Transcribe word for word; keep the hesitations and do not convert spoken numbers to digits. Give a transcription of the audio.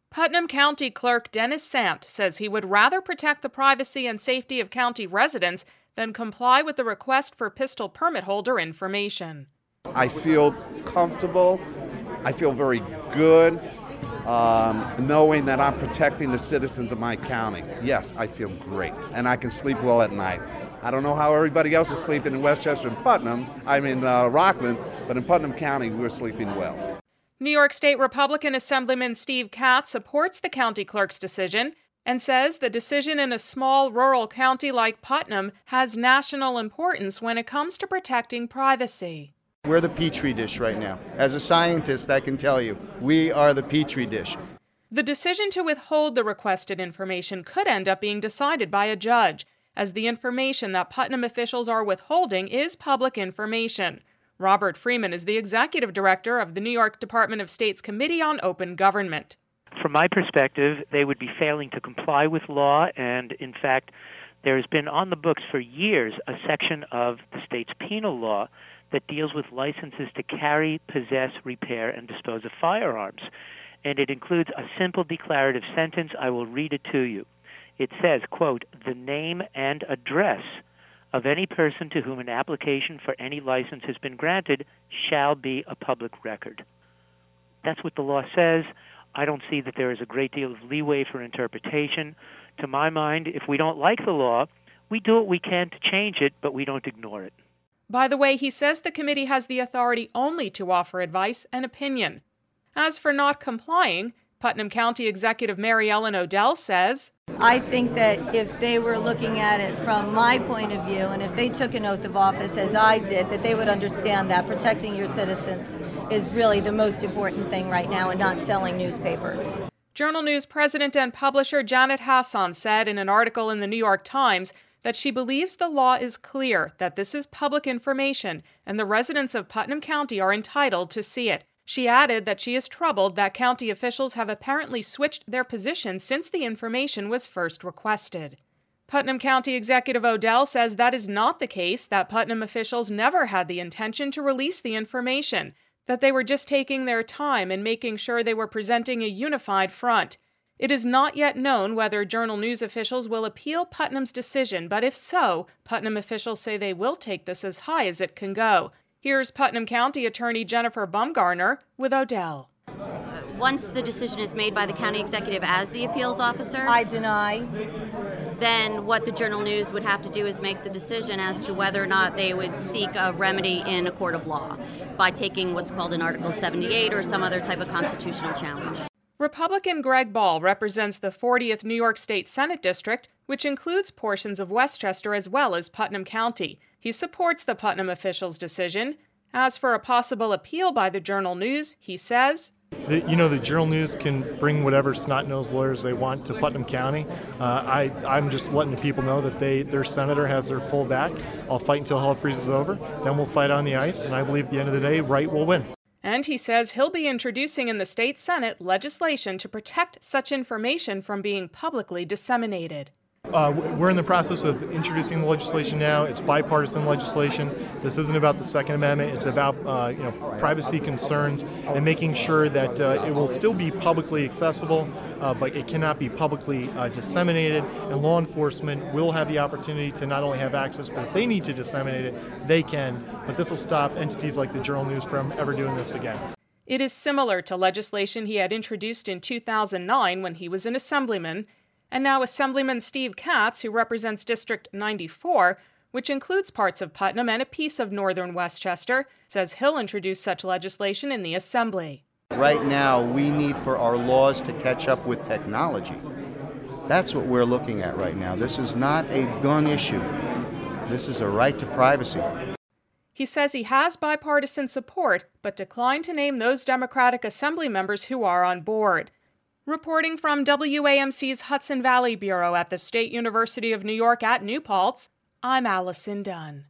Putnam County Clerk Dennis Sant says he would rather protect the privacy and safety of county residents than comply with the request for pistol permit holder information. I feel comfortable. I feel very good um, knowing that I'm protecting the citizens of my county. Yes, I feel great, and I can sleep well at night. I don't know how everybody else is sleeping in Westchester and Putnam, I'm in uh, Rockland, but in Putnam County, we're sleeping well. New York State Republican Assemblyman Steve Katz supports the county clerk's decision and says the decision in a small rural county like Putnam has national importance when it comes to protecting privacy. We're the petri dish right now. As a scientist, I can tell you, we are the petri dish. The decision to withhold the requested information could end up being decided by a judge, as the information that Putnam officials are withholding is public information. Robert Freeman is the executive director of the New York Department of State's Committee on Open Government. From my perspective, they would be failing to comply with law, and in fact, there has been on the books for years a section of the state's penal law that deals with licenses to carry, possess, repair, and dispose of firearms. And it includes a simple declarative sentence. I will read it to you. It says, quote, "The name and address of any person to whom an application for any license has been granted shall be a public record." That's what the law says. I don't see that there is a great deal of leeway for interpretation. To my mind, if we don't like the law, we do what we can to change it, but we don't ignore it. By the way, he says the committee has the authority only to offer advice and opinion. As for not complying, Putnam County Executive Mary Ellen Odell says, I think that if they were looking at it from my point of view, and if they took an oath of office as I did, that they would understand that protecting your citizens is really the most important thing right now and not selling newspapers. Journal News president and publisher Janet Hassan said in an article in the New York Times that she believes the law is clear, that this is public information, and the residents of Putnam County are entitled to see it. She added that she is troubled that county officials have apparently switched their position since the information was first requested. Putnam County Executive Odell says that is not the case, that Putnam officials never had the intention to release the information, that they were just taking their time and making sure they were presenting a unified front. It is not yet known whether Journal News officials will appeal Putnam's decision, but if so, Putnam officials say they will take this as high as it can go. Here's Putnam County Attorney Jennifer Bumgarner with Odell. Once the decision is made by the county executive as the appeals officer, I deny. Then what the Journal News would have to do is make the decision as to whether or not they would seek a remedy in a court of law by taking what's called an Article seventy-eight or some other type of constitutional challenge. Republican Greg Ball represents the fortieth New York State Senate District, which includes portions of Westchester as well as Putnam County. He supports the Putnam officials' decision. As for a possible appeal by the Journal News, he says, The, you know, the Journal News can bring whatever snot-nosed lawyers they want to Putnam County. Uh, I, I'm just letting the people know that they, their senator has their full back. I'll fight until hell freezes over. Then we'll fight on the ice, and I believe at the end of the day, right will win. And he says he'll be introducing in the state Senate legislation to protect such information from being publicly disseminated. Uh, we're in the process of introducing the legislation now. It's bipartisan legislation. This isn't about the Second Amendment. It's about uh, you know, privacy concerns and making sure that uh, it will still be publicly accessible, uh, but it cannot be publicly uh, disseminated. And law enforcement will have the opportunity to not only have access, but if they need to disseminate it, they can. But this will stop entities like the Journal News from ever doing this again. It is similar to legislation he had introduced in two thousand nine when he was an assemblyman. And now Assemblyman Steve Katz, who represents District ninety-four, which includes parts of Putnam and a piece of northern Westchester, says he'll introduce such legislation in the Assembly. Right now, we need for our laws to catch up with technology. That's what we're looking at right now. This is not a gun issue. This is a right to privacy. He says he has bipartisan support, but declined to name those Democratic Assembly members who are on board. Reporting from W A M C's Hudson Valley Bureau at the State University of New York at New Paltz, I'm Allison Dunn.